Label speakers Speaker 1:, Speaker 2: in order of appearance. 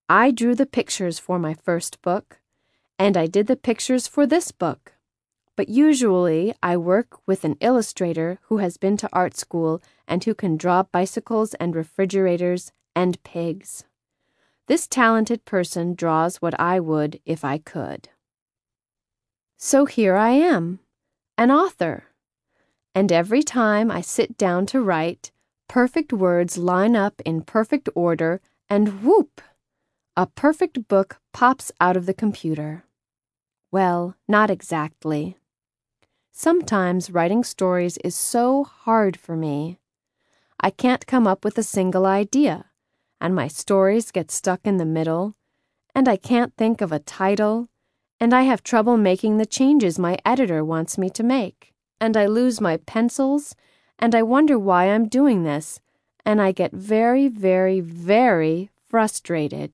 Speaker 1: I drew the pictures for my first book, and I did the pictures for this book. But usually I work with an illustrator who has been to art school and who can draw bicycles and refrigerators and pigs. This talented person draws what I would if I could. So here I am, an author. And every time I sit down to write, perfect words line up in perfect order, and whoop! A perfect book pops out of the computer. Well, not exactly. Sometimes writing stories is so hard for me. I can't come up with a single idea, and my stories get stuck in the middle, and I can't think of a title, and I have trouble making the changes my editor wants me to make, and I lose my pencils, and I wonder why I'm doing this, and I get very, very, very frustrated.